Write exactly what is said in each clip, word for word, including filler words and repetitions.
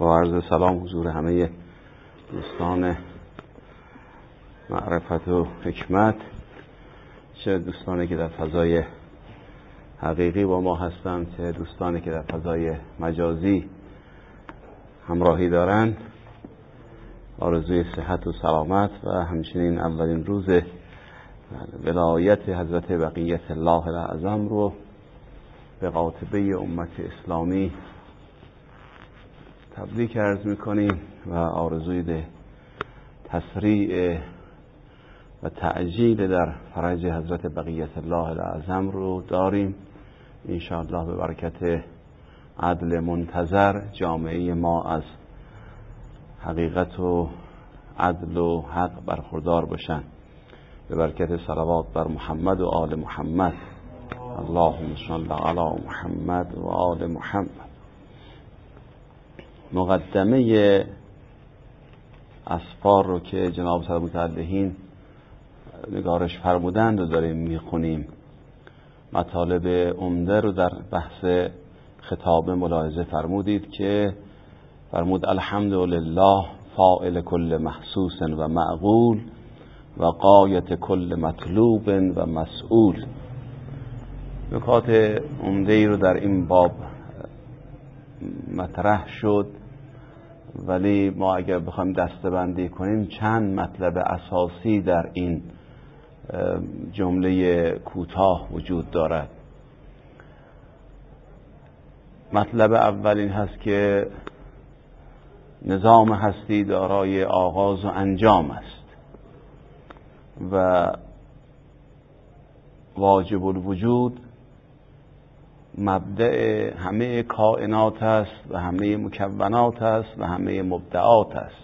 با عرض سلام حضور همه دوستان معرفت و حکمت، چه دوستانی که در فضای حقیقی با ما هستند، چه دوستانی که در فضای مجازی همراهی دارند. آرزوی صحت و سلامت و همچنین اولین روز ولایت حضرت بقیت الله الاعظم رو به قاطبه امت اسلامی تبریک عرض میکنیم و آرزوی به تسریع و تعجیل در فرج حضرت بقیت الله الاعظم رو داریم. انشاءالله به برکت عدل منتظر جامعه ما از حقیقت و عدل و حق برخوردار باشن، به برکت صلوات بر محمد و آل محمد. اللهم صل علی محمد و آل محمد. مقدمه اسفار رو که جناب صاحب متعلهین نگارش فرمودند و داریم میخونیم. مطالب عمده رو در بحث خطاب ملاحظه فرمودید که فرمود الحمدلله فاعل کل محسوس و معقول و غایت کل مطلوب و مسئول. نکات عمده ای رو در این باب مطرح شد، ولی ما اگر بخوایم دسته‌بندی کنیم چند مطلب اساسی در این جمله کوتاه وجود دارد. مطلب اول این هست که نظام هستی دارای آغاز و انجام است و واجب الوجود مبدأ همه کائنات است و همه مکونات است و همه مبدعات است.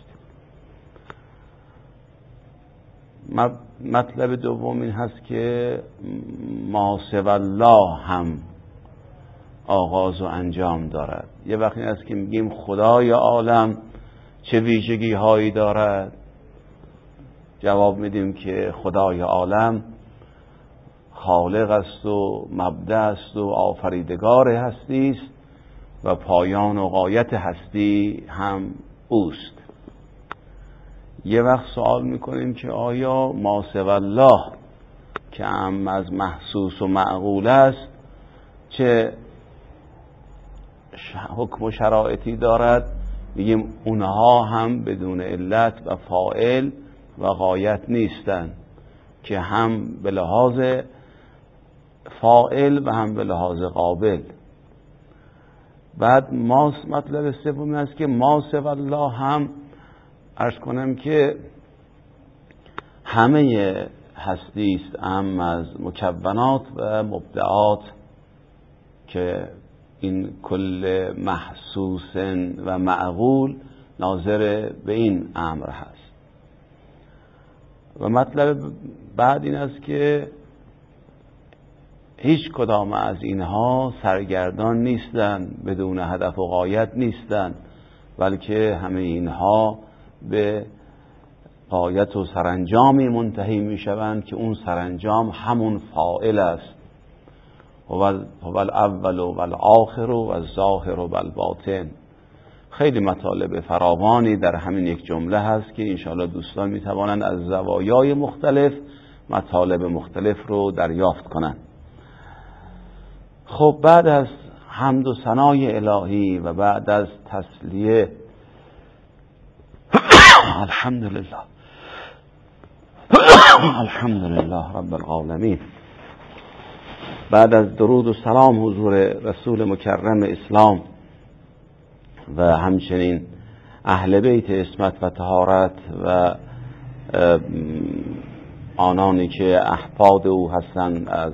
مطلب دوم این هست که ما سوی الله هم آغاز و انجام دارد. یه وقتی است که میگیم خدای عالم چه ویژگی هایی دارد، جواب میدیم که خدای عالم خالق است و مبدأ است و آفریدگار هستی است و پایان و غایت هستی هم اوست. یه وقت سوال میکنیم که آیا ما سوی الله که هم از محسوس و معقول است چه حکم و شرایطی دارد؟ میگیم اونها هم بدون علت و فاعل و غایت نیستند، که هم به لحاظ فاعل و هم به لحاظ قابل. بعد ما مطلب سوم است که ما سوی الله هم عرض کنم که همه هستی است، هم از مکونات و مبدعات، که این کل محسوس و معقول ناظر به این امر هست. و مطلب بعد این است که هیچ کدام از اینها سرگردان نیستند، بدون هدف و غایت نیستند، بلکه همه اینها به غایت و سرانجامی منتهی می شوند که اون سرانجام همون فاعل است. هو الاول و الآخر و الظاهر و الباطن. خیلی مطالب فراوانی در همین یک جمله هست که انشاءالله دوستان می توانند از زوایای مختلف مطالب مختلف رو دریافت کنند. خب بعد از حمد و ثنای الهی و بعد از تسلیه الحمدلله الحمدلله رب العالمین، بعد از درود و سلام حضور رسول مکرم اسلام و همچنین اهل بیت عصمت و طهارت و آنانی که احفاد او هستند از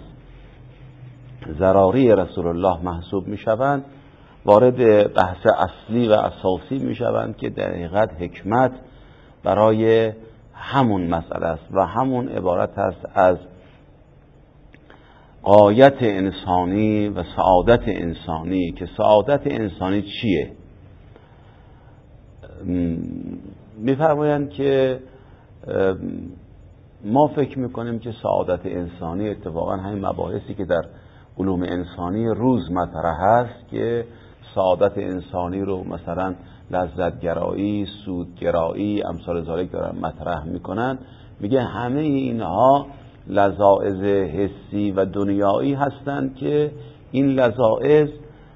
ذراری رسول الله محسوب می شوند، وارد بحث اصلی و اساسی می شوند که در حقیقت حکمت برای همون مسئله است و همون عبارت است از غایت انسانی و سعادت انسانی. که سعادت انسانی چیه؟ می‌فرمایند که ما فکر میکنیم که سعادت انسانی اتفاقا همین مباحثی که در علوم انسانی روز مطرح هست، که سعادت انسانی رو مثلا لذتگرایی، سودگرایی، امثال ذالک دارن مطرح میکنن، میگه همه اینها لذائذ حسی و دنیایی هستند که این لذائذ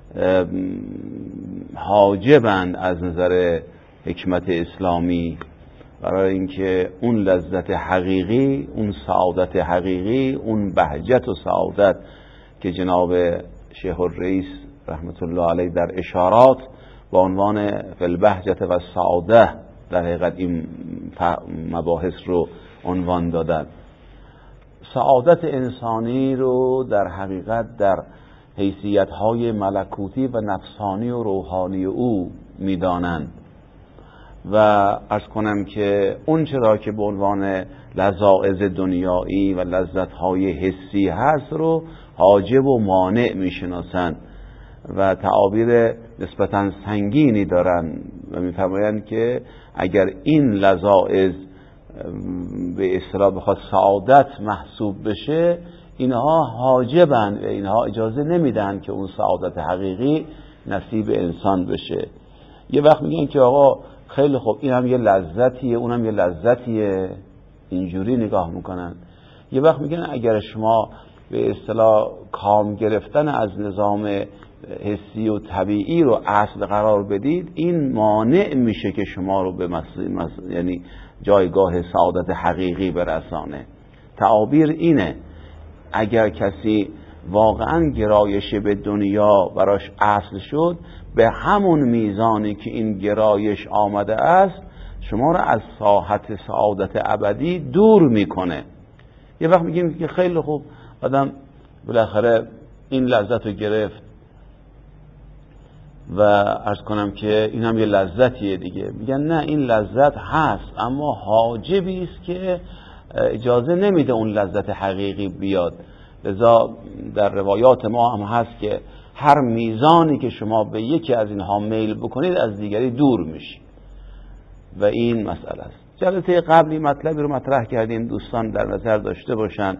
حاجبند از نظر حکمت اسلامی برای اینکه اون لذت حقیقی، اون سعادت حقیقی، اون بهجت و سعادت که جناب شیخ الرئیس رحمت الله علیه در اشارات با عنوان فی البهجت و سعاده در حقیقت این مباحث رو عنوان دادن. سعادت انسانی رو در حقیقت در حیثیت‌های ملکوتی و نفسانی و روحانی او می‌دانند و عرض کنم که اون چرا که به عنوان لذائذ دنیایی و لذت‌های حسی هست رو حاجب و مانع می‌شناسند و تعابیر نسبتاً سنگینی دارن و می‌فرمایند که اگر این لذائذ به اصطلاح بخواد سعادت محسوب بشه، اینها حاجبن و اینها اجازه نمیدن که اون سعادت حقیقی نصیب انسان بشه. یه وقت میگن که آقا خیلی خوب این هم یه لذتیه، اونم یه لذتیه، اینجوری نگاه میکنن. یه وقت میگن اگر شما به اصطلاح کام گرفتن از نظام حسی و طبیعی رو اصل قرار بدید، این مانع میشه که شما رو به مصر... مصر... یعنی جایگاه سعادت حقیقی برسانه. تعابیر اینه اگر کسی واقعا گرایش به دنیا براش اصل شد، به همون میزانی که این گرایش آمده است شما رو از ساحت سعادت ابدی دور میکنه. یه وقت میگیم که خیلی خوب آدم بالاخره این لذت رو گرفت و عرض کنم که این هم یه لذتیه دیگه. میگن نه، این لذت هست اما حاجبی است که اجازه نمیده اون لذت حقیقی بیاد. لذا در روایات ما هم هست که هر میزانی که شما به یکی از اینها میل بکنید از دیگری دور میشید و این مسئله است. جلسه قبلی مطلبی رو مطرح کردیم، دوستان در نظر داشته باشن.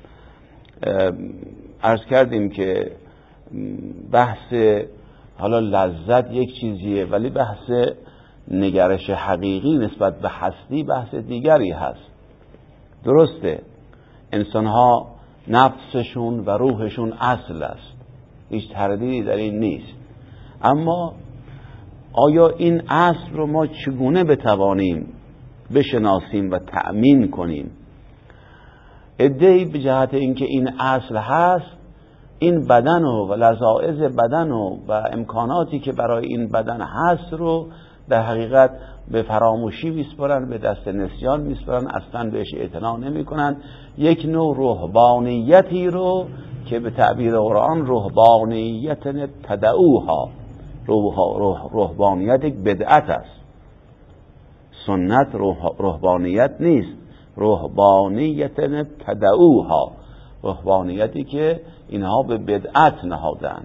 عرض کردیم که بحث حالا لذت یک چیزیه ولی بحث نگرش حقیقی نسبت به هستی بحث دیگری هست. درسته انسان‌ها نفسشون و روحشون اصل است، هیچ تردیدی در این نیست، اما آیا این اصل رو ما چگونه بتوانیم بشناسیم و تأمین کنیم؟ عده‌ای به جهت اینکه این اصل هست، این بدن و لذائذ بدن و, و امکاناتی که برای این بدن هست رو در حقیقت به فراموشی میسپارن، به دست نسیان میسپارن، اصلا بهش اعتنا نمیکنن. یک نوع رهبانیتی رو که به تعبیر قرآن رهبانیت تدعوها، رهبانیت یک بدعت است، سنت رهبانیت نیست، رهبانیت تدعوها، رهبانیتی که اینها به بدعت نهادن.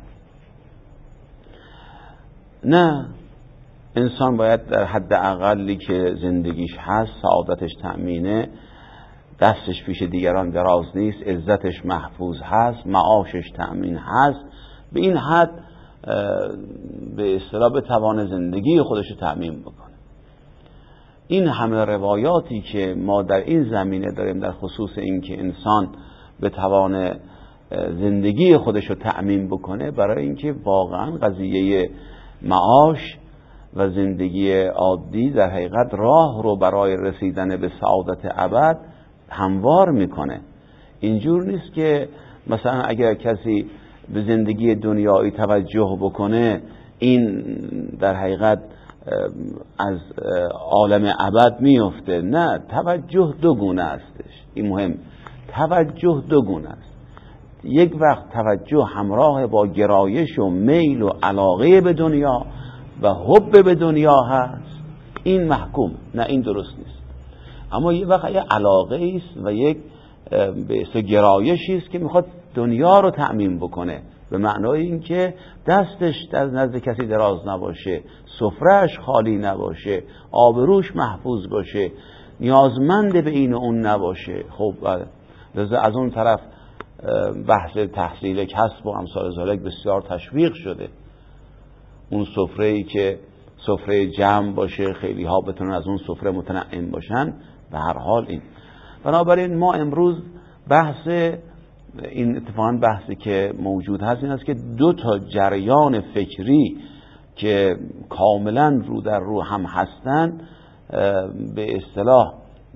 نه، انسان باید در حد اقلی که زندگیش هست، سعادتش تأمینه، دستش پیش دیگران دراز نیست، عزتش محفوظ هست، معاشش تأمین هست، به این حد به اصطلاح بتوانه زندگی خودش رو تأمین بکنه. این همه روایاتی که ما در این زمینه داریم در خصوص این که انسان بتوانه زندگی خودش رو تأمین بکنه، برای اینکه واقعا قضیه معاش و زندگی عادی در حقیقت راه رو برای رسیدن به سعادت ابد هموار میکنه. اینجور نیست که مثلا اگر کسی به زندگی دنیایی توجه بکنه این در حقیقت از عالم ابد میفته. نه، توجه دو گونه استش، این مهم، توجه دو گونه است. یک وقت توجه همراه با گرایش و میل و علاقه به دنیا و حب به دنیا هست، این محکوم، نه این درست نیست. اما یک وقت یک علاقه است و یک به اصطلاح گرایشی است که میخواد دنیا رو تأمین بکنه، به معنای این که دستش در نزد کسی دراز نباشه، سفرهش خالی نباشه، آبروش محفوظ باشه، نیازمند به این و اون نباشه. خب از اون طرف بحث تحصیل کسب و امثال ذالک بسیار تشویق شده. اون سفره‌ای که سفره جمع باشه، خیلی ها بتونن از اون سفره متنعم باشن. به هر حال این بنابراین ما امروز بحث این اتفاقا بحثی که موجود هست این است که دو تا جریان فکری که کاملا رو در رو هم هستن به اصطلاح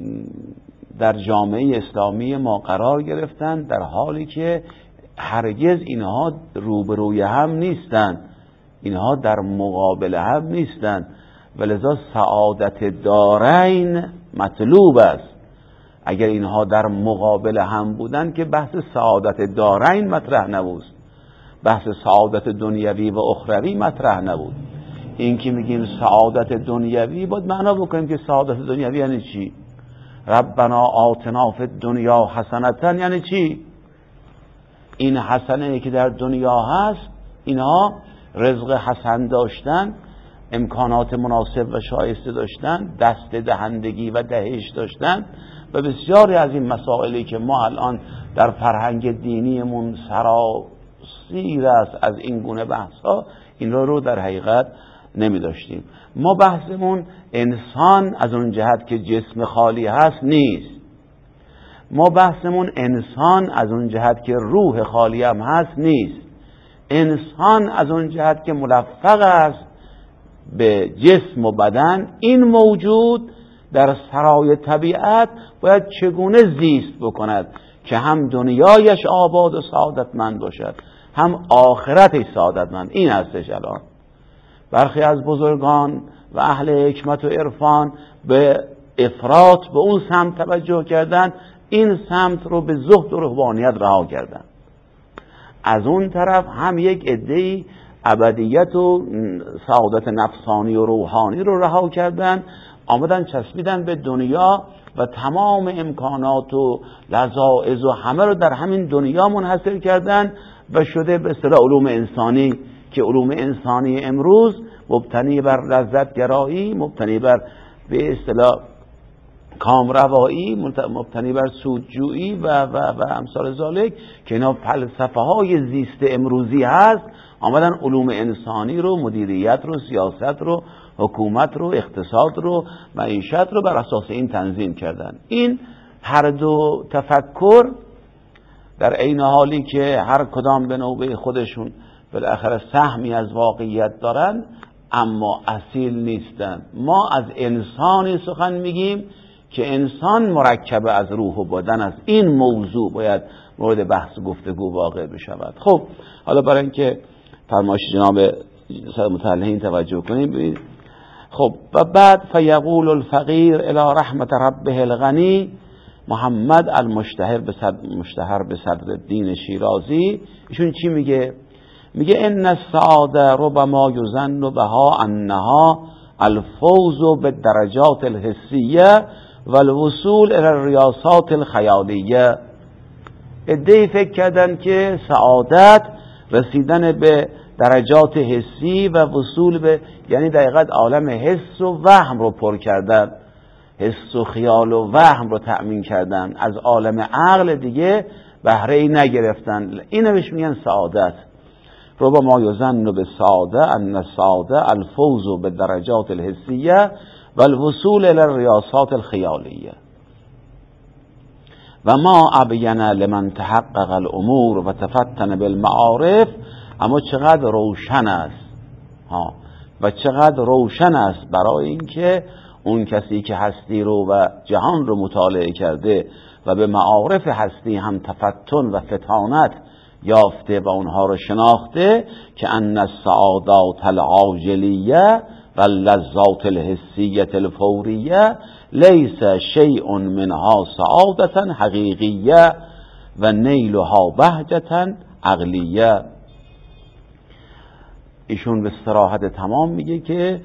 در جامعه اسلامی ما قرار گرفتن، در حالی که هرگز اینها روبروی هم نیستن، اینها در مقابل هم نیستن، ولذا سعادت دارین مطلوب است. اگر اینها در مقابل هم بودن که بحث سعادت دارین مطرح نبود، بحث سعادت دنیوی و اخروی مطرح نبود. این که میگیم سعادت دنیوی باید معنا بکنیم که سعادت دنیوی یعنی چی؟ ربنا آتنا فی الدنیا حسنة یعنی چی؟ این حسنه که در دنیا هست، اینها رزق حسن داشتن، امکانات مناسب و شایسته داشتن، دست دهندگی و دهش داشتن و بسیاری از این مسائلی که ما الان در فرهنگ دینیمون سراسیر است از این گونه بحث ها، این رو رو در حقیقت نمی داشتیم. ما بحثمون انسان از اون جهت که جسم خالی هست نیست، ما بحثمون انسان از اون جهت که روح خالی هم هست نیست. انسان از اون جهت که ملفق است به جسم و بدن، این موجود در سرای طبیعت باید چگونه زیست بکند که هم دنیایش آباد و سعادتمند باشد، هم آخرتش سعادتمند. این هستش. الان برخی از بزرگان و اهل حکمت و عرفان به افراط به اون سمت توجه کردن، این سمت رو به زهد و رهبانیت رها کردن. از اون طرف هم یک عده‌ای ابدیت و سعادت نفسانی و روحانی رو رها کردن، آمدن چسبیدن به دنیا و تمام امکانات و لذائذ و همه رو در همین دنیا منحصر کردن و شده به اصطلاح علوم انسانی، که علوم انسانی امروز مبتنی بر لذت گرایی، مبتنی بر به اصطلاح کامروایی، مبتنی بر سودجویی و و و امثال ذالک که اینا فلسفه های زیست امروزی هست، آمدن علوم انسانی رو، مدیریت رو، سیاست رو، حکومت رو، اقتصاد رو، معیشت رو بر اساس این تنظیم کردن. این هر دو تفکر در عین حالی که هر کدام به نوبه خودشون بالاخره سهمی از واقعیت دارن، اما اصیل نیستن. ما از انسانی سخن میگیم که انسان مرکب از روح و بدن است. این موضوع باید مورد بحث و گفتگو واقع بشود. خب حالا برای اینکه فرمایش جناب متعلقین توجه کنیم ببینید. خب و بعد فیقول الفقیر الی رحمت ربه الغنی، محمد المشتهر به صدر مشتهر به صدر الدین شیرازی، ایشون چی میگه؟ میگه ان السعاده ربما یظن بها انها الفوز بالدرجات الحسیه والوصول الى الریاسات الخیالیه. ادعی فکر کردن که سعادت رسیدن به درجات حسی و وصول به، یعنی دقیقاً عالم حس و وهم رو پر کردن، حس و خیال و وهم رو تأمین کردن، از عالم عقل دیگه بهره ای نگرفتن. اینو بهش میگن سعادت. ربما یظن بالسعاده ان السعاده الفوز بالدرجات الحسیه والوصول الى الریاسات الخیالیه و ما ابین لمن تحقق الامور و تفتن بالمعارف. اما چقدر روشن است ها و چقدر روشن است برای اینکه اون کسی که هستی رو و جهان رو مطالعه کرده و به معارف هستی هم تفتن و فتانت یافته و اونها رو شناخته که ان السعادات العاجلیه و اللذات الحسیه الفوریه لیس شیء منها سعادتا حقیقیه و نیلها بهجتا عقلیه. ایشون به صراحت تمام میگه که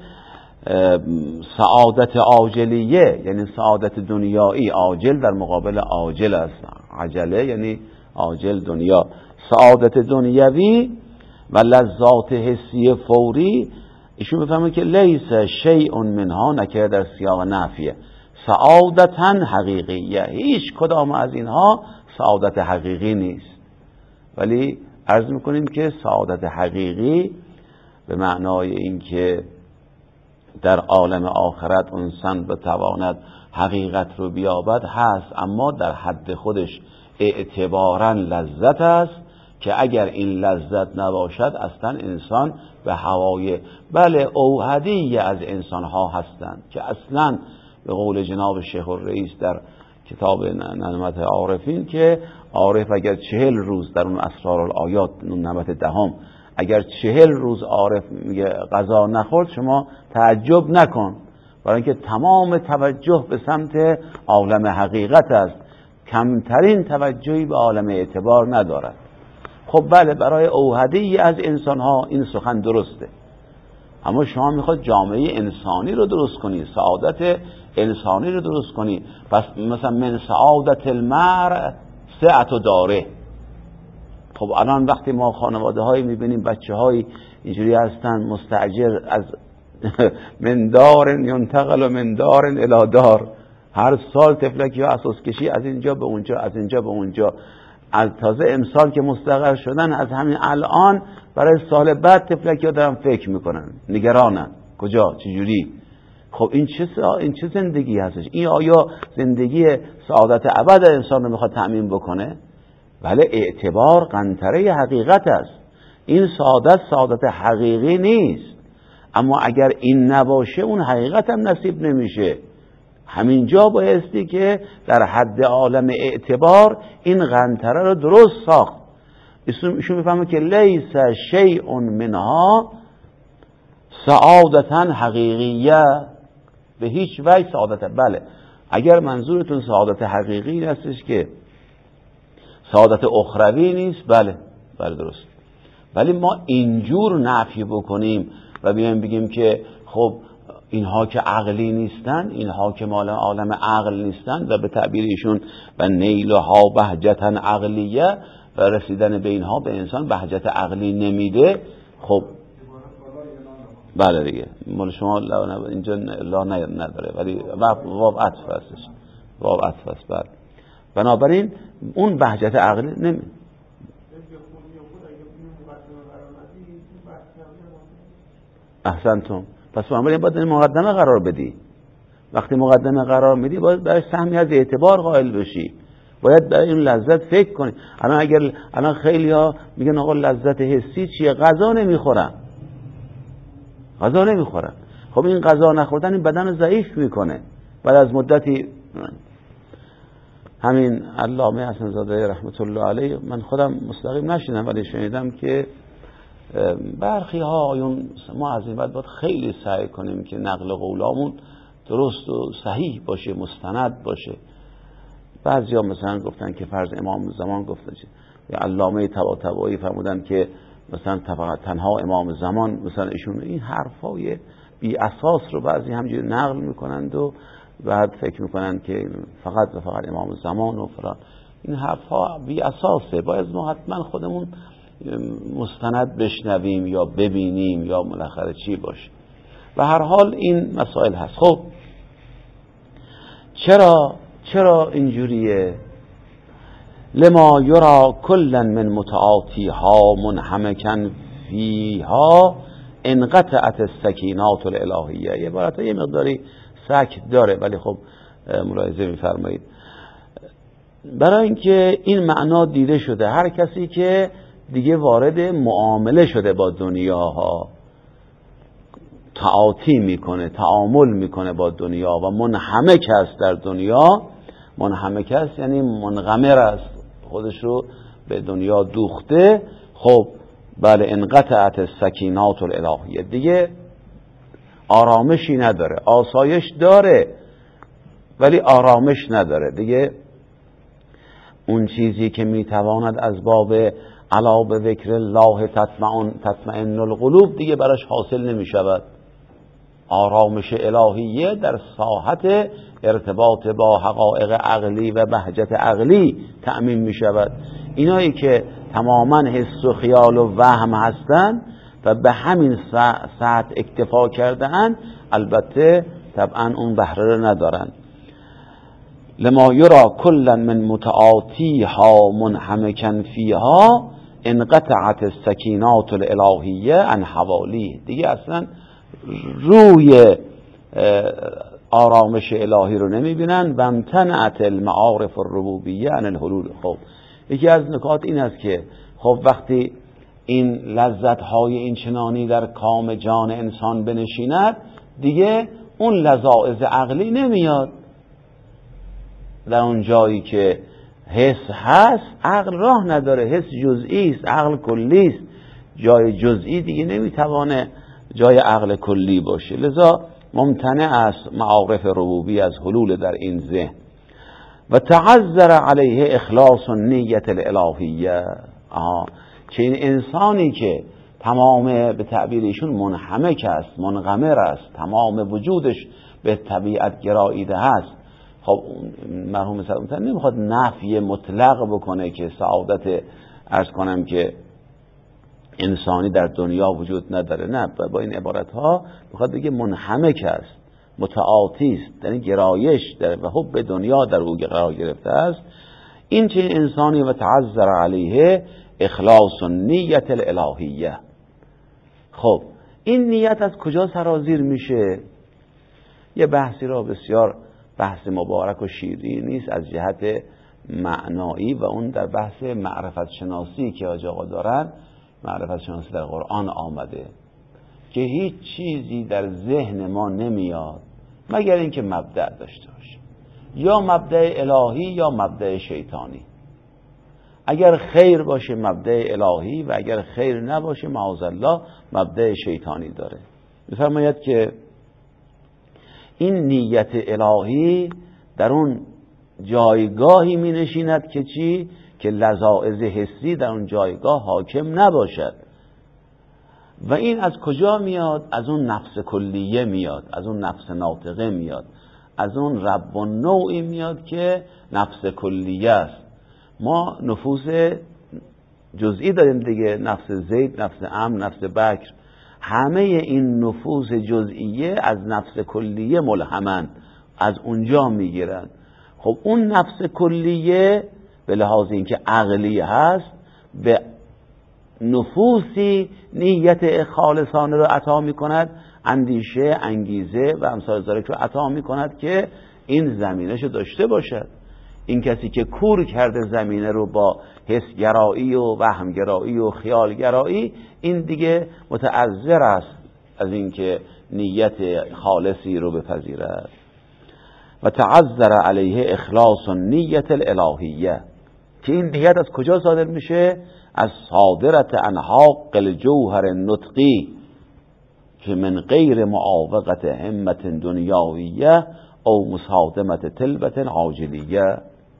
سعادت عاجلیه یعنی سعادت دنیایی، عاجل در مقابل عاجل است، عجله یعنی عاجل دنیا، سعادت دنیوی و لذات حسی فوری. ایشون بفهمه که لیس شیء منها نکره در سیاق نفیه، سعادتا حقیقیه، هیچ کدام از اینها سعادت حقیقی نیست. ولی عرض میکنیم که سعادت حقیقی به معنای اینکه در عالم آخرت انسان بتواند حقیقت رو بیابد هست، اما در حد خودش اعتباراً لذت است که اگر این لذت نباشد اصلا انسان به هوای بله اوحدی از انسان ها هستند که اصلا به قول جناب شیخ الرئیس در کتاب نعمت عارفین که عارف اگر چهل روز در اون اسرار الآیات اون نعمت دهم اگر چهل روز عارف میگه غذا نخورد شما تعجب نکن، برای اینکه تمام توجه به سمت عالم حقیقت است، کمترین توجهی به عالم اعتبار ندارد. خب بله برای اوحدی از انسان ها این سخن درسته، اما شما میخواد جامعه انسانی رو درست کنی، سعادت انسانی رو درست کنی، پس مثلا من سعادت المرء سعت داره. خب الان وقتی ما خانواده هایی میبینیم بچه های اینجوری هستن مستاجر از من دار ینتقل و من دار الی دار، هر سال تفلکی ها اساس کشی از اینجا به اونجا از اینجا به اونجا، از تازه امسال که مستقر شدن از همین الان برای سال بعد تفلکی ها دارن فکر میکنن، نگرانن کجا چجوری. خب این چه این چه زندگی هستش؟ این آیا زندگی سعادت ابد انسان رو میخواد تأمین بکنه؟ بله اعتبار قنطره حقیقت است، این سعادت سعادت حقیقی نیست، اما اگر این نباشه اون حقیقت هم نصیب نمیشه. همینجا بایستی که در حد عالم اعتبار این قنطره رو درست ساخت. ایشون میفهمه که لیس شیء منها سعادتا حقیقیه، به هیچ وجه سعادت. بله اگر منظورتون سعادت حقیقی هستش که سعادت اخروی نیست، بله بله درست، ولی ما اینجور نفی بکنیم و بیایم بگیم که خب اینها که عقلی نیستن، اینها که مال عالم عقل نیستن و به تعبیر ایشون و نیلها بهجتا عقلیه و رسیدن به اینها به انسان بهجت عقلی نمیده. خب بله دیگه مال شما اینجا لا نداره ولی واب عطف هستش، واب عطف هست. بله بنابراین اون بهجت عقلی نمی احسنتم. پس بنابراین باید این مقدمه قرار بدی، وقتی مقدمه قرار میدی باید برای سهمی از اعتبار قائل بشی، باید برای این لذت فکر کنی. الان اگر الان خیلی ها میگن آقا لذت حسی چیه؟ غذا نمیخورن، غذا نمیخورن. خب این غذا نخوردن این بدن رو ضعیف میکنه. بعد از مدتی همین علامه حسن زاده رحمت الله علیه، من خودم مستقیم نشیدم ولی شنیدم که برخی ها آیون ما از این بعد باید خیلی سعی کنیم که نقل قولامون درست و صحیح باشه، مستند باشه. بعضی ها مثلا گفتن که فرض امام زمان گفتن یا علامه طباطبایی فرمودن که مثلا تنها امام زمان مثلا ایشون، این حرفای بی اساس رو بعضی همجوری نقل میکنند و بعد فکر میکنن که فقط و فقط امام زمان و فلان. این حرفا بی اساسه، باید ما حتما خودمون مستند بشنویم یا ببینیم یا بالاخره چی باشه. و هر حال این مسائل هست. خب چرا چرا اینجوریه؟ لما یرا کلا من متعاطیها منحمکا فیها انقطعت السکینات الالهیه. یه عبارت یه مقداری سکت داره ولی خب ملاحظه می‌فرمایید، برای اینکه این معنا دیده شده هر کسی که دیگه وارد معامله شده با دنیاها، تعاطی میکنه، تعامل میکنه با دنیا و منحمک است در دنیا. منحمک است یعنی منغمر است، خودش رو به دنیا دوخته. خب بله انقطعت السکینات الالهیه، دیگه آرامشی نداره، آسایش داره ولی آرامش نداره دیگه. اون چیزی که میتواند از باب علا به ذکر الله تطمئن تطمئن القلوب دیگه براش حاصل نمی شود. آرامش الهیه در ساحت ارتباط با حقایق عقلی و بهجت عقلی تأمین می شود. اینایی که تماما حس و خیال و وهم هستند و به همین ساعت اکتفا کرده‌اند، البته طبعا اون بهره رو ندارن. لما یرا کلا من متعاطیها منحمکا فیها انقطعت السکینات الالهیه عن حوالی، دیگه اصلا روی آرامش الهی رو نمیبینن. و امتنعت المعارف الربوبیه عن الحلول. خب یکی از نکات این است که خب وقتی این لذت های این چنانی در کام جان انسان بنشیند، دیگه اون لذاذ عقلی نمیاد. در اون جایی که حس هست عقل راه نداره، حس جزئی است، عقل کلی است. جای جزئی دیگه نمیتوانه جای عقل کلی باشه. لذا ممتنع است معارف ربوبی از حلول در این ذهن. و تعذر علیه اخلاص النیت الالهیه. آه. چه این انسانی که تمام به تعبیر ایشون منحمک است، منغمر است، تمام وجودش به طبیعت گراییده است. خب مرحوم سلامت نمیخواد نفی مطلق بکنه که سعادت عرض کنم که انسانی در دنیا وجود نداره، نه، با این عبارت ها میخواد بگه منحمک است، متعاطی است، یعنی گرایش در و حب دنیا در او قرار گرفته است. این چه انسانی و تعذر علیه اخلاص نیت الالهیه. خب این نیت از کجا سرازیر میشه؟ یه بحثی را بسیار بحث مبارک و شیرین نیست از جهت معنایی و اون در بحث معرفت شناسی که حاج آقا دارن. معرفت شناسی در قرآن آمده که هیچ چیزی در ذهن ما نمیاد مگر اینکه مبدأ داشته باشه، یا مبدأ الهی یا مبدأ شیطانی. اگر خیر باشه مبدأ الهی و اگر خیر نباشه معاذ الله مبدأ شیطانی داره. می‌فرماید که این نیت الهی در اون جایگاهی می نشیند که چی؟ که لذاذ حسی در اون جایگاه حاکم نباشد. و این از کجا میاد؟ از اون نفس کلیه میاد، از اون نفس ناطقه میاد، از اون رب و نوعی میاد که نفس کلیه است. ما نفوس جزئی داریم دیگه، نفس زید، نفس عمرو، نفس بکر. همه این نفوس جزئیه از نفس کلیه ملهمن، از اونجا میگیرن. خب اون نفس کلیه به لحاظ اینکه عقلی هست به نفوسی نیت خالصانه رو عطا میکند، اندیشه، انگیزه و امثال ذالک رو عطا میکند که این زمینش رو داشته باشد. این کسی که کور کرده زمینه رو با حسگرایی و وهمگرایی و خیالگرایی، این دیگه متعذر است از اینکه نیت خالصی رو بپذیرد. و تعذر علیه اخلاص نیت الالهیه، که این نیت از کجا صادر میشه؟ از صادرت عن حق الجوهر النطقی که من غیر معاوقت همت دنیاویه او مصادمت طلبت عاجلیه.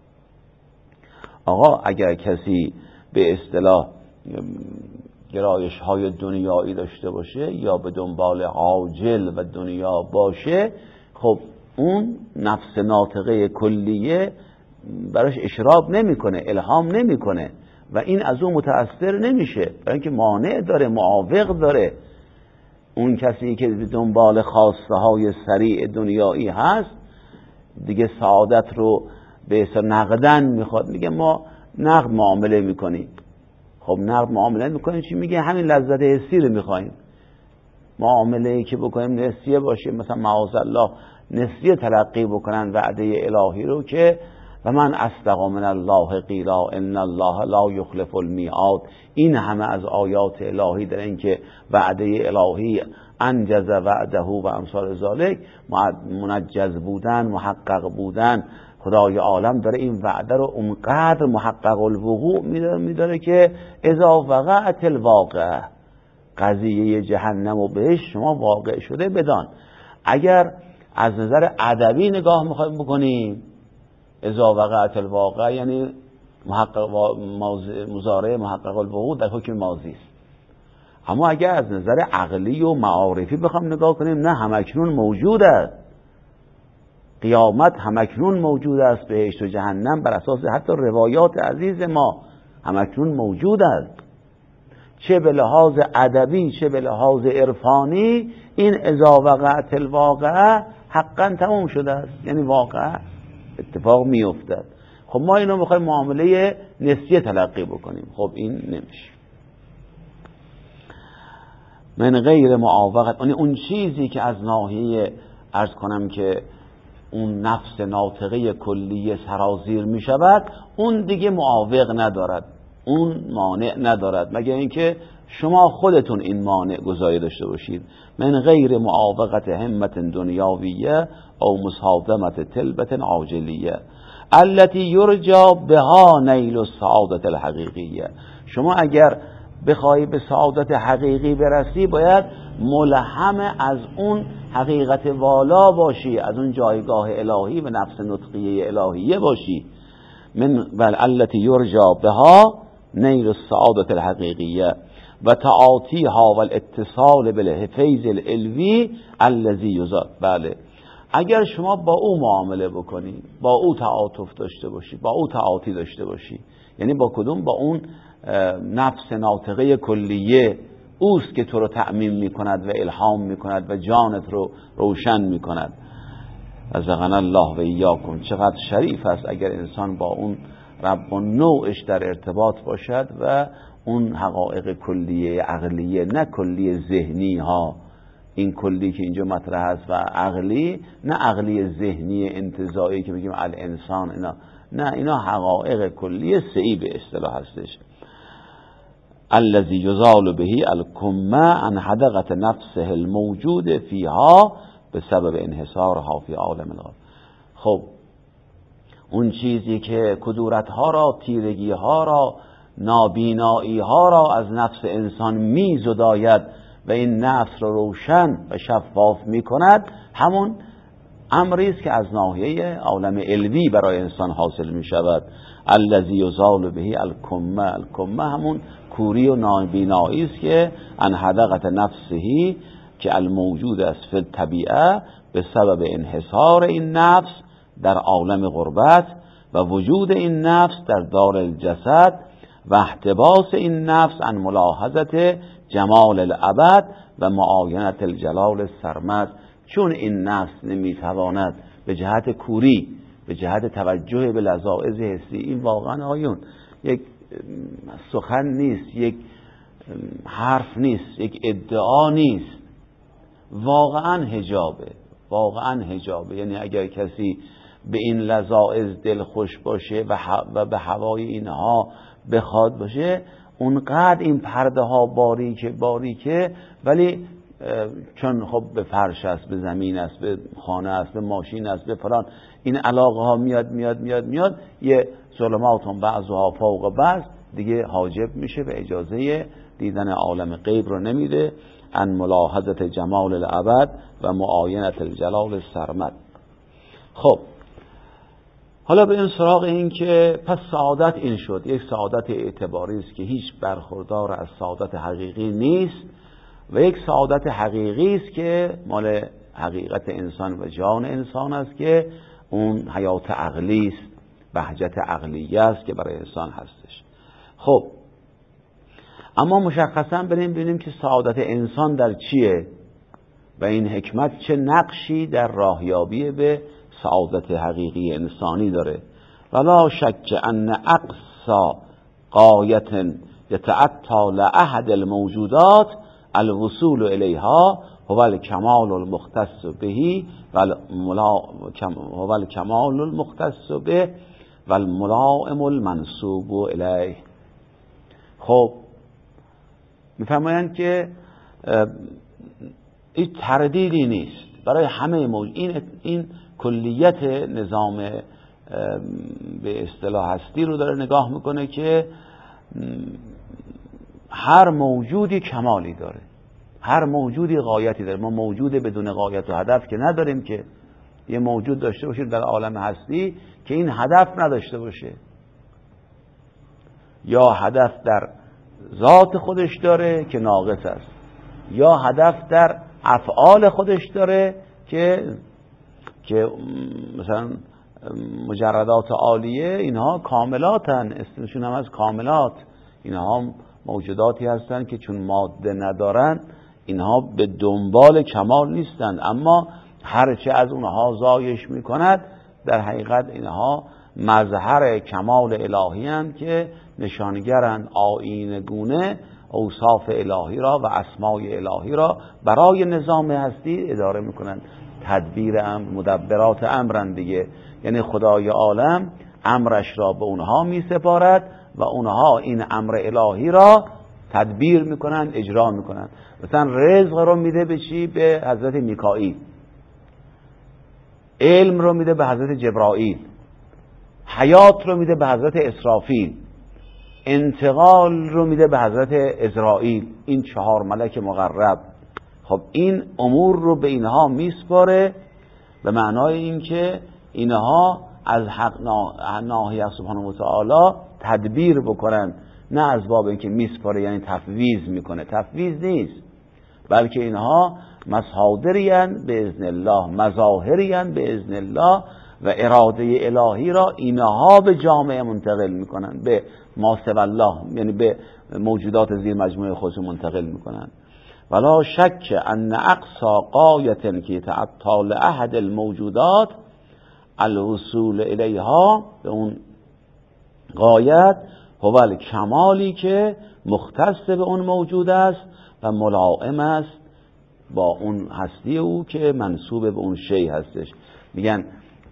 آقا اگر کسی به اصطلاح گرایش های دنیایی داشته باشه یا به دنبال عاجل و دنیا باشه، خب اون نفس ناطقه کلیه براش اشراق نمیکنه، الهام نمیکنه و این از اون متأثر نمیشه، برای اینکه مانع داره، معاوق داره. اون کسی که به دنبال خواسته های سریع دنیایی هست دیگه سعادت رو به اصطلاح نقدن میخواد، میگه ما نقد معامله میکنیم. خب نقد معامله میکنیم چی؟ میگه همین لذت حسی رو میخوایم. معامله ای که بکنیم نسیه باشه، مثلا معاذ الله نسیه تلقی بکنن وعده الهی رو که و من اصدق من الله قیلا ان الله لا یخلف المیعاد. این همه از آیات الهی در این که وعده الهی انجز وعده و امثال ذالک، منجز بودن، محقق بودن. خدای عالم داره این وعده رو اونقدر محقق الوقوع میداره که اذا وقعت الواقع، قضیه جهنم و بهش شما واقع شده بدان. اگر از نظر ادبی نگاه میخوایم بکنیم، اذا وقعت الواقع یعنی محقق مضارع محقق الوقوع در حکم ماضی است. اما اگر از نظر عقلی و معارفی بخوام نگاه کنیم، نه، همکنون موجود است. قیامت همکنون موجود است، بهشت و جهنم بر اساس حتی روایات عزیز ما همکنون موجود است. چه به لحاظ ادبی چه به لحاظ عرفانی این اذا وقعت الواقع حقا تمام شده است، یعنی واقع اتفاق می افتد. خب ما اینو میخوایم معامله نسیه تلقی بکنیم، خب این نمیشه. من غیر معاوقت، اون چیزی که از ناحیه عرض کنم که اون نفس ناطقه کلیه سرازیر می شود، اون دیگه معاوق ندارد، اون مانع ندارد، مگر اینکه شما خودتون این مانع گذاری داشته باشید. من غیر معاوقت همت دنیاویه او مصادمت تلبت عاجلیه التي یرجا بها نیل السعادت الحقیقیه. شما اگر بخوای به سعادت حقیقی برسی باید ملهم از اون حقیقت والا باشی، از اون جایگاه الهی و نفس نطقیه الهیه باشی. من بل التي یرجا بها نیل السعادت الحقیقیه و تعاطیها و الاتصال بالفیض الالوی الذی یزاد. بله، اگر شما با او معامله بکنی، با او تعاطف داشته باشی، با او تعاطی داشته باشی، یعنی با کدوم؟ با اون نفس ناطقه کلیه، اوست که تو رو تعمیم میکند و الهام میکند و جانت رو روشن میکند. رزقنا الله و ایاکم. چقدر شریف است اگر انسان با اون رب و نوعش در ارتباط باشد و اون حقایق کلیه عقلیه، نه کلیه ذهنی ها، این کلی که اینجا مطرح است و عقلی، نه عقلی ذهنی انتزاعی که میگیم الانسان، اینا نه، اینا حقایق کلیه سعی به اصطلاح هستش. الذي یزال به الکمه عن حدقه نفسه الموجود فیها به سبب انحصارها فی عالم الغیب. خب اون چیزی که کدورتها را، تیرگیها را، نابیناییها را از نفس انسان می زداید و این نفس را روشن و شفاف می کند، همون امری است که از ناحیه عالم علوی برای انسان حاصل می شود. الذی یزال به الکمه. الکمه همون کوری و نابینایی است که ان حدقت نفسهی که الموجود است فی الطبیعه به سبب انحصار این نفس در عالم غربت و وجود این نفس در دار الجسد و احتباس این نفس عن ملاحظت جمال الابد و معاینت الجلال السرمد. چون این نفس نمیتواند به جهت کوری، به جهت توجه به لذائذ حسی، این واقعا آیون یک سخن نیست، یک حرف نیست، یک ادعا نیست، واقعا حجابه، واقعا حجابه. یعنی اگر کسی به این لذائذ دل خوش باشه و به هوای اینها بخواد باشه، اونقدر این پرده ها باریکه باریکه، ولی چون خب به فرش است، به زمین است، به خانه است، به ماشین است، به فلان، این علاقه ها میاد میاد میاد میاد یه ظلماتون بعضها فوق بعض دیگه حاجب میشه و اجازه دیدن عالم غیب رو نمیده. ان ملاحظت جمال الابد و معاینت الجلال السرمد. خب حالا به این سراغ این که پس سعادت این شد، یک سعادت اعتباری است که هیچ برخوردار از سعادت حقیقی نیست و یک سعادت حقیقی است که مال حقیقت انسان و جان انسان است که اون حیات عقلی است، بهجت عقلیه است که برای انسان هستش. خب اما مشخصا بریم ببینیم که سعادت انسان در چیه و این حکمت چه نقشی در راهیابی به سعادت حقیقی انسانی داره. ولا شک ان اقصى غایت یتعطى لأحد الموجودات الوصول الیها هو الکمال المختص به و الکمال المختص به و الملائم المنسوب الیه. خب میفرمایند که این تردیدی نیست برای همه موجود، این این کلیت نظام به اصطلاح هستی رو داره نگاه میکنه که هر موجودی کمالی داره، هر موجودی غایتی داره. ما موجود بدون غایت و هدف که نداریم، که یه موجود داشته باشیم در عالم هستی که این هدف نداشته باشه، یا هدف در ذات خودش داره که ناقص است، یا هدف در افعال خودش داره که که مثلا مجردات عالیه اینها کاملاتن، اسمشون هم از کاملات. اینها موجوداتی هستن که چون ماده ندارن اینها به دنبال کمال نیستن، اما هرچه از اونها زایش میکند در حقیقت اینها مظهر کمال الهی هستند که نشانگرند آیین گونه اوصاف الهی را و اسمای الهی را برای نظام هستی اداره میکنند. تدبیر امر، مدبرات امرند دیگه، یعنی خدای عالم امرش را به اونها می سپارد و اونها این امر الهی را تدبیر میکنن، اجرا میکنن. مثلا رزق رو میده به چی؟ به حضرت میکائیل. علم رو میده به حضرت جبرائیل. حیات رو میده به حضرت اسرافیل. انتقال رو میده به حضرت عزرائیل. این چهار ملک مقرب. خب این امور رو به اینها میسپاره به معنای اینکه اینها از حق ناحیه سبحانه و تعالی تدبیر بکنن، نه از باب اینکه میسپاره یعنی تفویض میکنه. تفویض نیست، بلکه اینها مصادریان به اذن الله، مظاهریان به اذن الله و اراده الهی را اینها به جامعه منتقل میکنن، به ما سوی الله، یعنی به موجودات زیر مجموعه خودشون منتقل میکنن. ولا شک ان اقصى غایة که تعطی لاحد الموجودات الوصول الیها، به اون غایت هو الکمالی که مختص به اون موجود است و ملائم است با اون هستی او که منسوب به اون شی هستش. میگن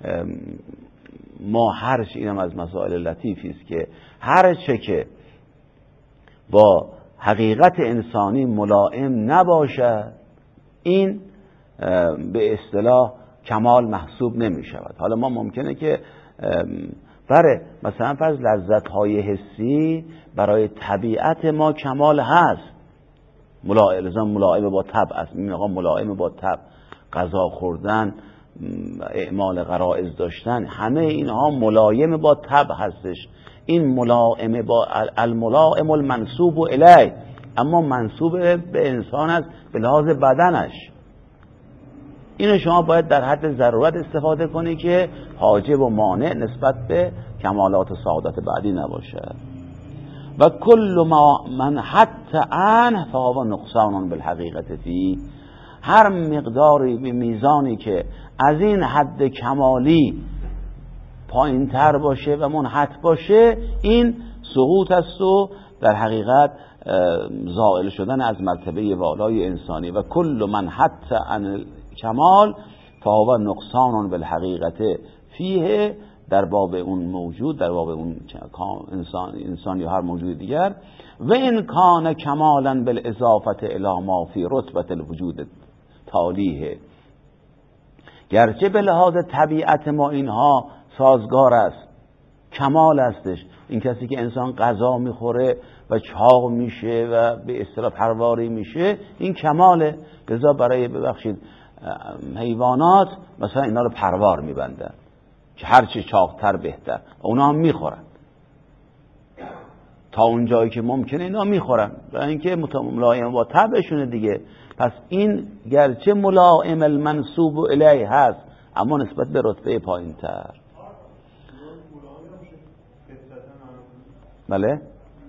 ما هر چه، اینم از مسائل لطیفی است که هر چه که با حقیقت انسانی ملائم نباشد این به اصطلاح کمال محسوب نمی شود. حالا ما ممکنه که برای مثلا فرض لذت های حسی برای طبیعت ما کمال هست، ملائم ملائم با طبع است، این آقا ملائم با طبع، غذا خوردن، اعمال غرائز داشتن، همه اینها ملایم با طبع هستش. این ملائم با الملائم المنسوب الیه، اما منسوب به انسان است به لحاظ بدنش. اینو شما باید در حد ضرورت استفاده کنی که حاجب و مانع نسبت به کمالات و سعادت بعدی نباشه. و کل ما من حتی عنه فهو نقصان بالحقیقت فی، هر مقداری به میزانی که از این حد کمالی پایین تر باشه و منحط باشه این سقوط است و در حقیقت زائل شدن از مرتبه والای انسانی. و کل من حتی عن کمال فهو نقصان بالحقیقت فیه، در باب اون موجود، در باب اون انسان, انسان یا هر موجود دیگر. و این کان کمالا بالاضافت الی ما فی رتبت الوجود تالیه، گرچه به لحاظ طبیعت ما اینها سازگار است، کمال هستش. این کسی که انسان غذا میخوره و چاق میشه و به اصطلاح پرواری میشه این کماله. لذا برای ببخشید حیوانات مثلا اینا رو پروار میبندن که هرچی چاقتر بهتر، اونا هم میخورن تا اون جایی که ممکنه اینا میخورن، برای اینکه ملائم با طبعشونه دیگه. پس این گرچه ملائم المنسوب الیه هست اما نسبت به رتبه پایین تر. بله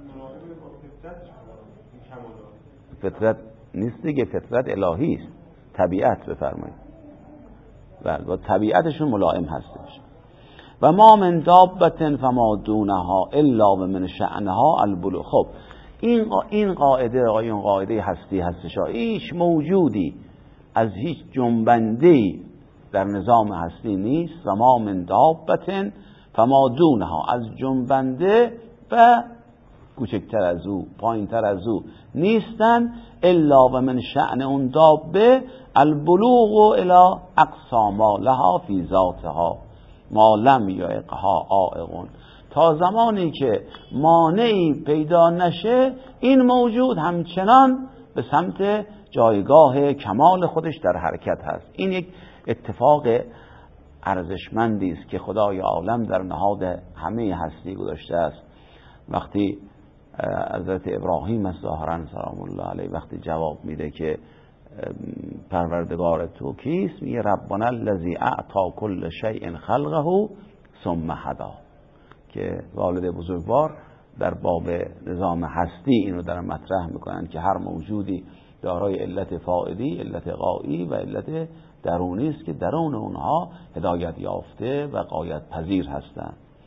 فطرت نیست دیگه، فطرت الهی است، طبیعت بفرمایید. بله با طبیعتشون ملائم هستش. و ما من دابة فما دونها الا من شأنها البلوغ. خب این این قاعده این قاعده هستی هستش، هیچ موجودی از هیچ جنبنده‌ای در نظام هستی نیست. و ما من دابة فما دونها، از جنبنده و کوچکتر از او، پایینتر از او نیستن، الا و من شأن اون دابه البلوغ الی اقصا ما لها فی ذاتها ما لم یعقها عائق، تا زمانی که مانعی پیدا نشه این موجود همچنان به سمت جایگاه کمال خودش در حرکت هست. این یک اتفاق ارزشمندی است که خدای عالم در نهاد همه هستی گذاشته است. وقتی حضرت ابراهیم ظاهرا سلام الله علیه وقتی جواب میده که پروردگار تو کیست، میگه ربنا الذی اعطی کل شیء خلقه ثم هدا، که والد بزرگوار در باب نظام هستی اینو در مطرح میکنن که هر موجودی دارای علت فاعلی، علت غایی و علت درونی است که درون اونها هدایت یافته و غایت پذیر هستند.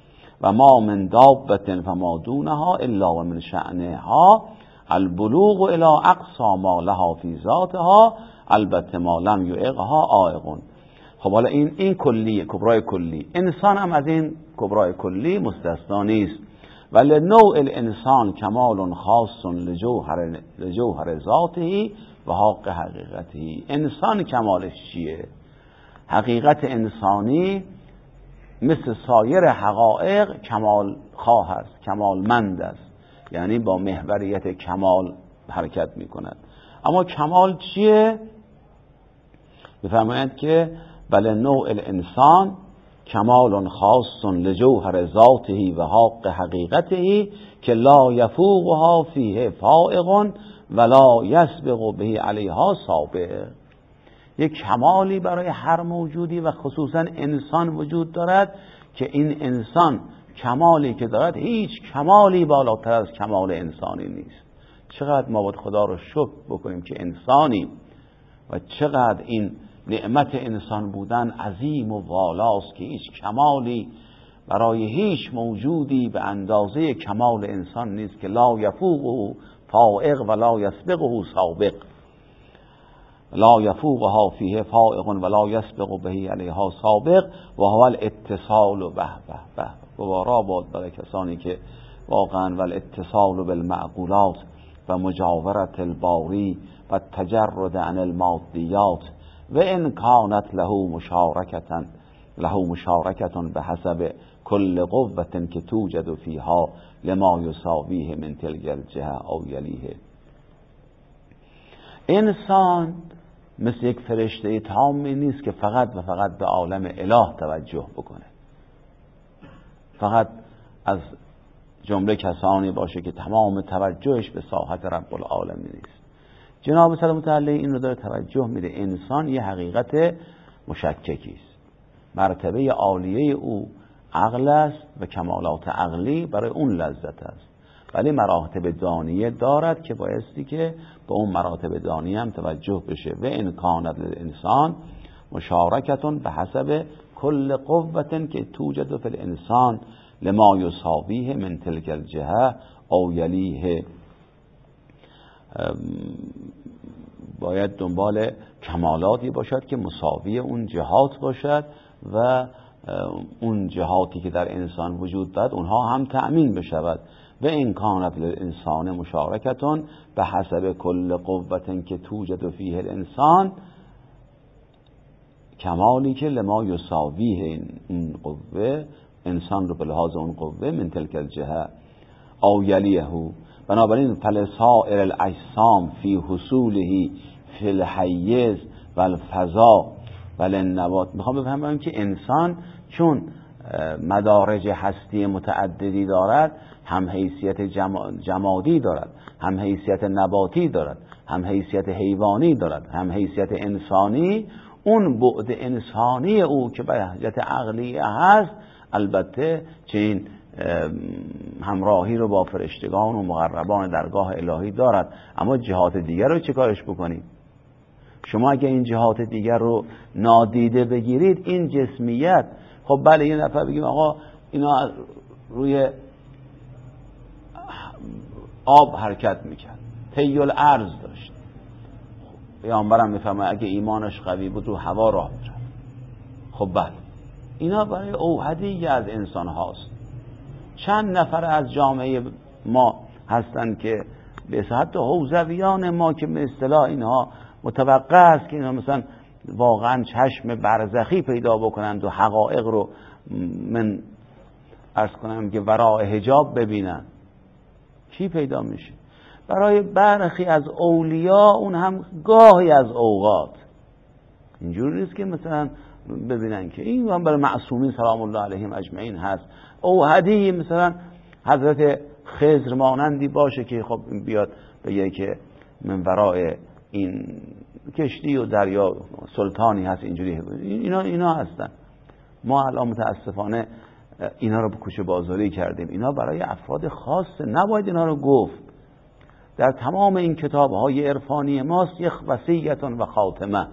و ما من دابة فما دونها الا و من شأنها البلوغ الى اقصا ما لها فی ذاتها البته ما لم یعقها عائق. خب حالا این این کلیه، کبرای کلی. انسان هم از این کبرای کلی مستثنا نیست. ولی نوع الانسان کمال خاص لجوهر لجوهر ذاته و حق حقیقته. انسان کمالش چیه؟ حقیقت انسانی مثل سایر حقایق کمال خواه است، کمالمند است، یعنی با محوریت کمال حرکت می کند. اما کمال چیه؟ بفرمایند که بله نوع الانسان کمال خاص لجوهر ذاته و حق حقیقته که لا یفوقها فیه فائق ولا یسبق به علیها سابق. یک کمالی برای هر موجودی و خصوصا انسان وجود دارد که این انسان کمالی که دارد هیچ کمالی بالاتر از کمال انسانی نیست. چقدر ما باید خدا رو شکر بکنیم که انسانیم و چقدر این نعمت انسان بودن عظیم و والاست که هیچ کمالی برای هیچ موجودی به اندازه کمال انسان نیست که لا یفوقه فائق و لا یسبقه سابق. لا یفوقها فیه فائق و لا یسبق به علیها سابق و هو الاتصال و به به به گوارا باد برای کسانی که واقعا والاتصال بالمعقولات و مجاورت الباری و تجرد عن المادیات و ان کانت له مشارکتا له مشارکتا به حسب کل قوة که توجد فیها لما یساویه من تلک الجهه او یلیه. انسان مثل یک فرشته تامی نیست که فقط و فقط به عالم اله توجه بکنه، فقط از جمله کسانی باشه که تمام توجهش به ساحت رب العالمین نیست. جناب سلام متعالی این رو داره توجه میده. انسان یه حقیقت مشککی است. مرتبه عالیه او عقل است و کمالات عقلی برای اون لذت است، ولی مراتب دانیه دارد که بایستی که به اون مراتب دانیه هم توجه بشه. و ان کانت للانسان مشارکتون به حسب کل قوة که توجد فی الانسان لما یساویه من تلک الجهه او یلیه. باید دنبال کمالاتی باشد که مساوی اون جهات باشد و اون جهاتی که در انسان وجود دارد اونها هم تأمین بشود. و این کانت للانسان مشارکتون به حسب کل قوة که توجد فیه الانسان، کمالی که لما یساویه این قوه انسان رو به لحاظ اون قوه من تلک الجهه او یلیه. بنابراین فلسائر الاجسام فی حصوله فی الحیز و الفضا و النبات. میخوام بفهمم که انسان چون مدارج هستی متعددی دارد، هم حیثیت جمادی دارد، هم حیثیت نباتی دارد، هم حیثیت حیوانی دارد، هم حیثیت انسانی، اون بعد انسانی او که به حیثیت عقلی هست البته چین همراهی رو با فرشتگان و مقربان درگاه الهی دارد. اما جهات دیگر رو چه کارش بکنید؟ شما اگه این جهات دیگر رو نادیده بگیرید، این جسمیت، خب بله یه نفر بگیم آقا اینا روی آب حرکت میکرد، طی الارض داشت، پیامبرم میفهمه اگه ایمانش قوی بود رو هوا راه میرفت. خب بله اینا برای اوحدی از انسان هاست. چند نفر از جامعه ما هستن که به حتی حوزویان ما که به اصطلاح اینها متوقع است که اینا مثلا واقعا چشم برزخی پیدا بکنند و حقایق رو من عرض کنم که ورای حجاب ببینن. کی پیدا میشه؟ برای برخی از اولیاء اون هم گاهی از اوقات. اینجوری نیست که مثلا ببینن که این هم برای معصومین سلام الله علیهم اجمعین هست. اوحدی مثلا حضرت خضر مانندی باشه که خب بیاد بگه که من ورای این کشتی و دریا سلطانی هست، اینجوری اینا اینا هستن. ما الان متاسفانه اینا رو به کوچه بازاری کردیم. اینا برای افراد خاصه، نباید اینا رو گفت. در تمام این کتاب‌های عرفانی ماست یک وصیتون و خاتمه،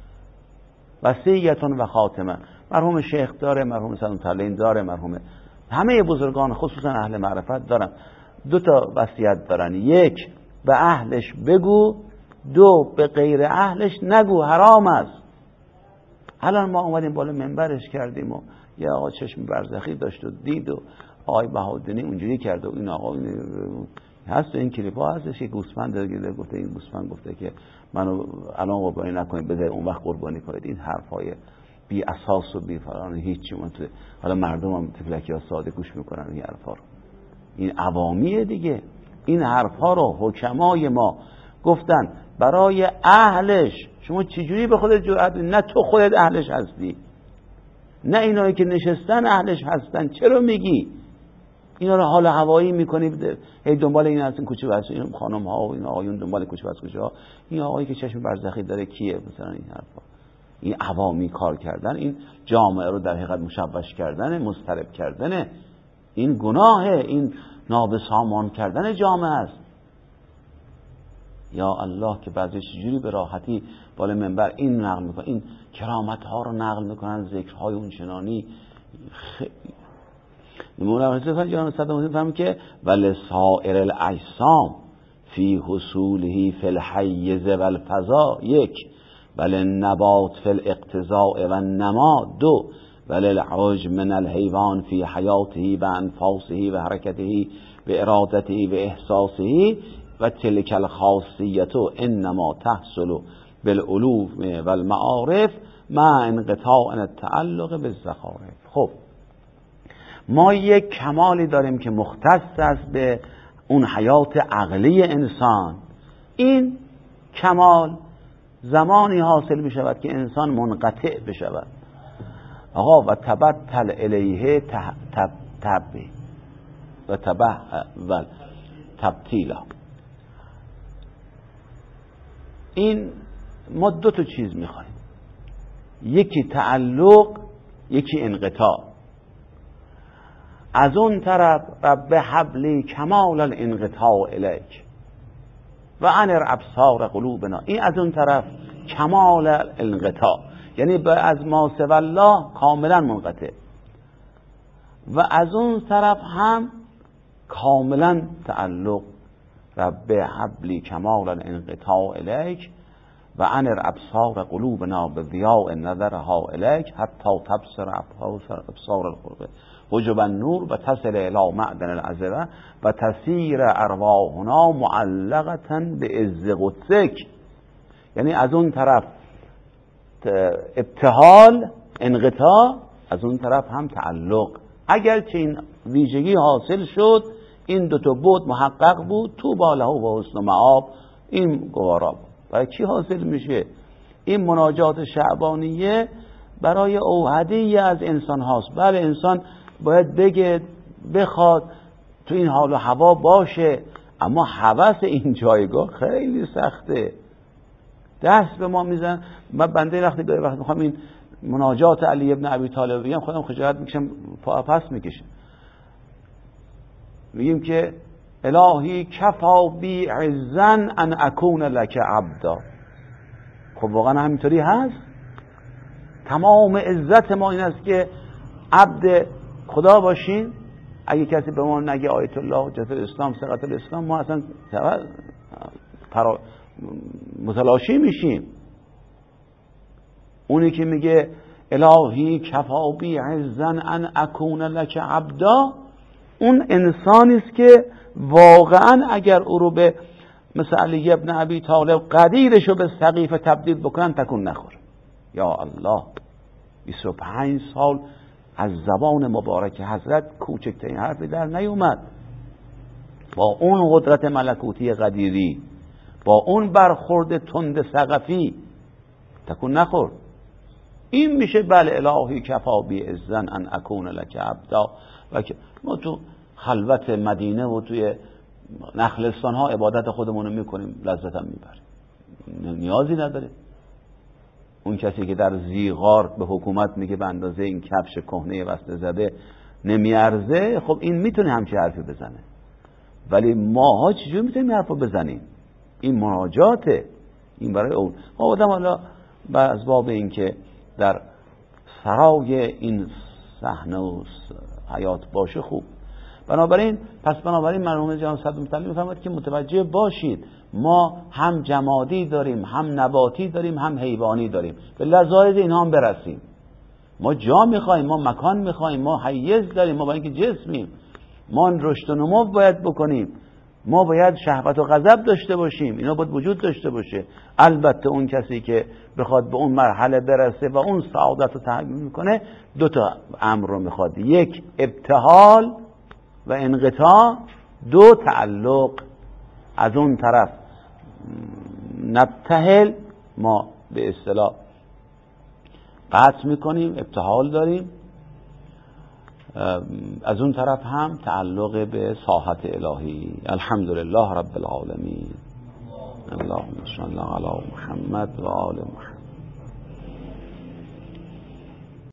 وصیتون و خاتمه. مرحوم شیخ داره، مرحوم سلام تعلیم داره، مرحوم همه بزرگان خصوصا اهل معرفت دارن دو تا وصیت دارن، یک به اهلش بگو، دو به غیر اهلش نگو، حرام است. الان ما اومدیم بالا منبرش کردیم و یه آقا چشم برزخی داشت و دید و آقای بهادنی اونجوری کرده و این آقا این هست، این کلیپ ها هستش که گوسفند داره گفته، این گوسفند گفته که منو الان قربانی نکنید بذارید اون وقت قربانی کنید. این حرفای بی اساس و بی فران هیچی. من تو حالا مردم هم تفلکی ها ساده گوش میکنن این حرفا رو. این عوامیه دیگه. این حرفا رو حکمای ما گفتن برای اهلش. شما چجوری به خودت جرأت؟ نه تو خودت اهلش هستی، نه اینایی که نشستن اهلش هستن. چرا میگی اینا رو حال هوایی میکنی؟ هی دنبال این هستن کوچه بس، این خانم ها و این آقایون دنبال کوچه بس کوچه ها. این آقایی که چشم برزخی داره کیه مثلا؟ این حرفا، این عوامی کار کردن، این جامعه رو در حقیقت مشوش کردن، مضطرب کردن، این گناهه، این نابسامان کردن جامعه است. یا الله که بعضی چجوری به راحتی بالا منبر این نقل میکنن، این کرامت ها رو نقل میکنن، ذکرهای اون چنانی. مولانا حضرت جان صدام فهم که ولسائر الاجسام فی حصوله فی الحیز والفضا، یک وللنبات فی الاقتضاء والنما، دو وللعجم من الحیوان فی حیاته و انفاسه و حرکته و ارادته و احساسه و تلک الخاصیت انما تحصل بالعلوم والمعارف مع انقطاع التعلق بالزخارف. خب ما یک کمالی داریم که مختص است به اون حیات عقلی انسان. این کمال زمانی حاصل می شود که انسان منقطع بشود. آقا و تبتل الیه تب تبی و تبه و تبتیلا. این ما دو تا چیز می خواهیم، یکی تعلق، یکی انقطاع. از اون طرف رب حبلی کمال الانقطاع الیک و انر ابصار قلوبنا، این از اون طرف کمال الانقطاع، یعنی از ما سوی الله کاملا منقطع، و از اون طرف هم کاملا تعلق. رب حبلی کمال الانقطاع الیک و انر ابصار قلوبنا به ضیاء نظرها الیک حتی تبصر ابصار القلوب وجب النور و تصل الى معدن العذره و تسیر ارواحنا معلقتا به عز قدسک. یعنی از اون طرف ابتهال انقطاع، از اون طرف هم تعلق. اگر چه این ویژگی حاصل شد، این دو تا بود محقق بود، تو باله و حسن معاب، این گوارا بود. برای کی حاصل میشه؟ این مناجات شعبانیه برای اوحدی از انسان هاست. بله انسان باید بگه بخواد تو این حال و هوا باشه، اما هوس این جایگاه خیلی سخته. دست به ما میزن. من بنده وقتی گاهی وقت میخوام این مناجات علی ابن ابی طالب بگم، خودم خجالت میکشم، پس میکشم. میگیم که الهی کفا بی عزن ان اکون لک عبدا. خب واقعا همینطوری هست. تمام عزت ما این است که عبد خدا باشیم. اگه کسی به ما نگه آیت الله حجت الاسلام ثقت الاسلام، ما اصلا پرا... متلاشی میشیم. اونی که میگه الهی کفا بی عزن ان اکون لک عبدا، اون انسانی است که واقعا اگر او رو به مثل علی ابن ابی طالب قدیرش رو به سقیفه تبدیل بکنن تکون نخور. یا الله، بیست و پنج سال از زبان مبارک حضرت کوچکترین حرفی در نیومد. با اون قدرت ملکوتی قدیری، با اون برخورد تند سقفی تکون نخور. این میشه بله الهی کفا بی عزن ان اکون لک عبدا. و ما تو خلوت مدینه و توی نخلستان ها عبادت خودمون رو میکنیم، لذت هم میبریم، نیازی نداره. اون کسی که در زیغار به حکومت میگه به اندازه این کفش کهنه وصله زده نمیارزه، خب این میتونه همچه حرفی بزنه. ولی ماها چجوری میتونیم این حرفو بزنیم؟ این مناجاته، این برای اون. ما آدم حالا از باب این که در سرای این صحنه و حیات باشه خوب. بنابراین پس بنابراین مرحوم جناب صدر متعلی میفرماید که متوجه باشید ما هم جمادی داریم، هم نباتی داریم، هم حیوانی داریم، به لذایز اینها هم برسیم. ما جا میخوایم، ما مکان میخوایم، ما حیز داریم، ما با اینکه جسمیم، ما رشد و نمو باید بکنیم، ما باید شهوت و غضب داشته باشیم، اینا باید وجود داشته باشه. البته اون کسی که بخواد به اون مرحله برسه و اون سعادت رو تحقق میکنه دو تا امر رو میخواد، یک ابتهال و انقطاع، دو تعلق. از اون طرف نبتهل، ما به اصطلاح قطع میکنیم، ابتهال داریم، از اون طرف هم تعلق به ساحت الهی. الحمدلله رب العالمین. اللهم صل علی محمد و آل محمد.